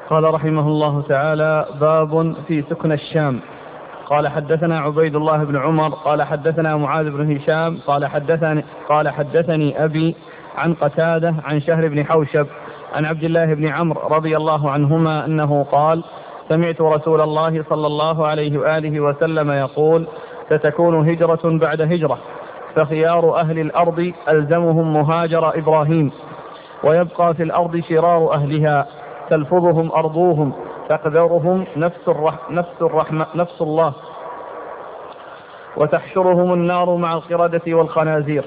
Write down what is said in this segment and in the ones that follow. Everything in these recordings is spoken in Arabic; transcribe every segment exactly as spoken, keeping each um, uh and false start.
قال رحمه الله تعالى: باب في سكن الشام. قال حدثنا عبيد الله بن عمر قال حدثنا معاذ بن هشام قال حدثني, قال حدثني أبي عن قتادة عن شهر بن حوشب عن عبد الله بن عمرو رضي الله عنهما أنه قال: سمعت رسول الله صلى الله عليه وآله وسلم يقول: ستكون هجرة بعد هجرة، فخيار أهل الأرض ألزمهم مهاجر إبراهيم، ويبقى في الأرض شرار أهلها تلفظهم أرضوهم، تقدرهم نفس, الرح نفس, الرحمة نفس الله، وتحشرهم النار مع القردة والخنازير.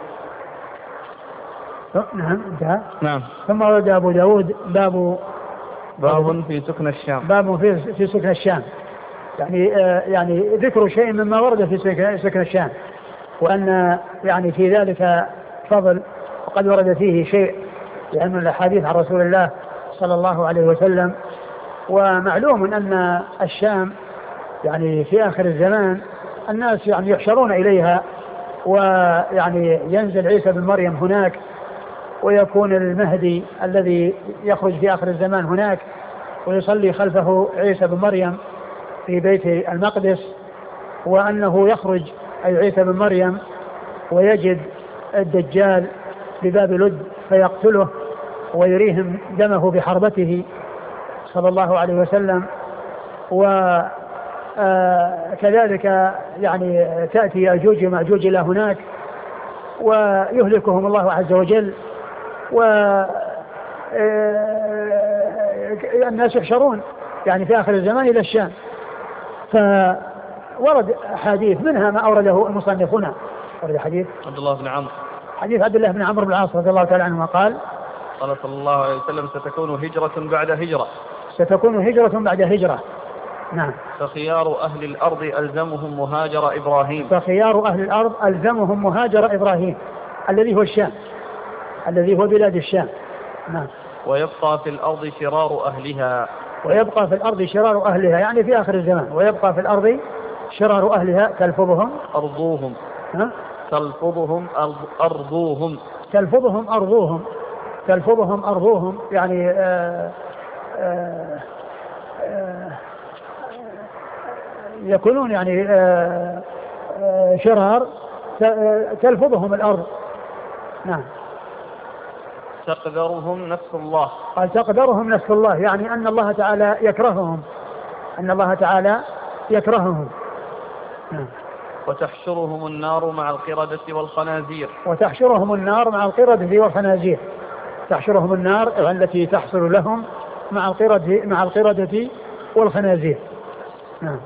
نعم انتهى. نعم. ثم ورد أبو داود باب باب في سكن الشام. باب في في سكن الشام، يعني آه يعني ذكر شيء مما ورد في سكن الشام، وأن يعني في ذلك فضل، وقد ورد فيه شيء يعني من الأحاديث عن رسول الله صلى الله عليه وسلم. ومعلوم أن الشام يعني في آخر الزمان الناس يعني يحشرون إليها، ويعني ينزل عيسى بن مريم هناك، ويكون المهدي الذي يخرج في آخر الزمان هناك، ويصلي خلفه عيسى بن مريم في بيت المقدس، وأنه يخرج أي عيسى بن مريم ويجد الدجال بباب لد فيقتله ويريهم دمه بحربته صلى الله عليه وسلم. وكذلك يعني تأتي يأجوج ومأجوج إلى هناك ويهلكهم الله عز وجل، والناس يحشرون يعني في آخر الزمان إلى الشام. فورد حديث منها ما أورده المصنفون. ورد حديث عبد الله بن عمرو حديث عبد الله بن عمرو بن العاص رضي الله تعالى عنه قال: قال صلى الله عليه وسلم: ستكون هجرة بعد هجرة ستكون هجرة بعد هجرة. نعم. فخيار أهل الأرض ألزمهم مهاجر إبراهيم. فخيار أهل الأرض ألزمهم مهاجر إبراهيم الذي هو الشام، الذي هو بلاد الشام. نعم. ويبقى في الأرض شرار أهلها. ويبقى في الأرض شرار أهلها يعني في آخر الزمان. ويبقى في الأرض شرار أهلها تلفظهم أرضوهم. ها؟ تلفظهم أرض أرضوهم تلفظهم أرضوهم تلفظهم أرضوهم يعني آآ آآ آآ يكونون يعني آآ آآ شرار تلفظهم الأرض. نعم. تقدرهم نفس الله. قال: تقدرهم نفس الله، يعني أن الله تعالى يكرههم، أن الله تعالى يكرههم. نعم. وتحشرهم النار مع القردة والخنازير. وتحشرهم النار مع القردة والخنازير. تحشرهم النار التي تحصل لهم مع القردة مع القردة والخنازير. نعم.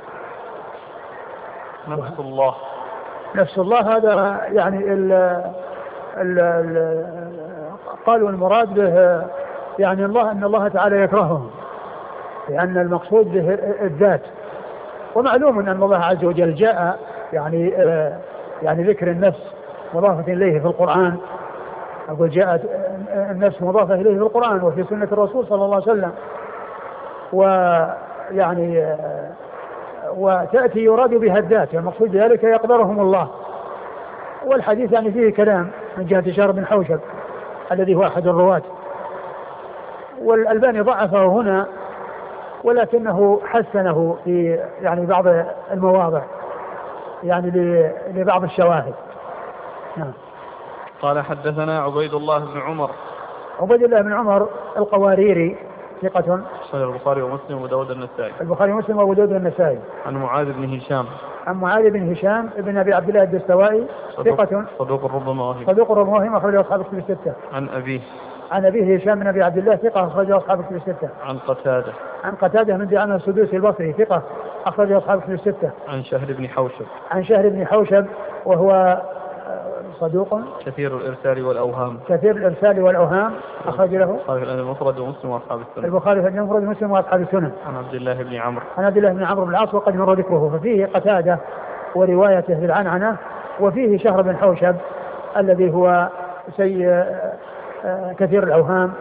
نفس الله. نفس الله هذا يعني ال ال ال قالوا المراد به يعني الله، أن الله تعالى يكرههم، لأن المقصود به الذات. ومعلوم أن الله عز وجل جاء يعني يعني ذكر النفس مضافة إليه في القرآن. أقول جاءت النفس مضافة إليه في القرآن وفي سنة الرسول صلى الله عليه وسلم، ويعني وتأتي يراد بها الذات، المقصود بذلك يقدرهم الله. والحديث يعني فيه كلام من جهة شهر بن حوشب الذي هو أحد الرواة، والألباني ضعفه هنا ولكنه حسنه في يعني بعض المواضع يعني لبعض الشواهد. نعم. قال حدثنا عبيد الله بن عمر. عبيد الله بن عمر القواريري ثقة، صحيح البخاري ومسلم وداود النسائي. البخاري ومسلم وداود النسائي. عن معاذ بن هشام. عن معاذ بن هشام ابن أبي عبد الله الدستوائي ثقة، صدوق ربما وهم. صدوق ربما وهم، أخرجه أصحاب الكتب الستة. عن أبيه. عن أبيه هشام بن أبي عبد الله ثقة، أخرجه أصحاب الكتب الستة. عن قتادة. عن قتادة من دعامة السدوسي البصري ثقة، أخرجه أصحاب الكتب الستة. عن شهر بن حوشب. عن شهر بن حوشب وهو صدوق كثير الإرسال والأوهام. كثير الإرسال والأوهام، أخرج له البخاري المفرد ومسلم وأصحاب السنن. البخاري في المفرد ومسلم وأصحاب السنن. عن عبد الله بن عمرو. عن عبد الله بن عمرو بن العاص وقد مر ذكره. ففيه قتادة وروايته بالعنعنة، وفيه شهر بن حوشب الذي هو سي كثير الأوهام.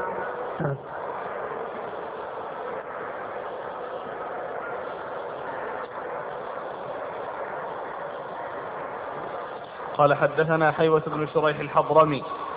قال حدثنا حيوة بن شريح الحضرمي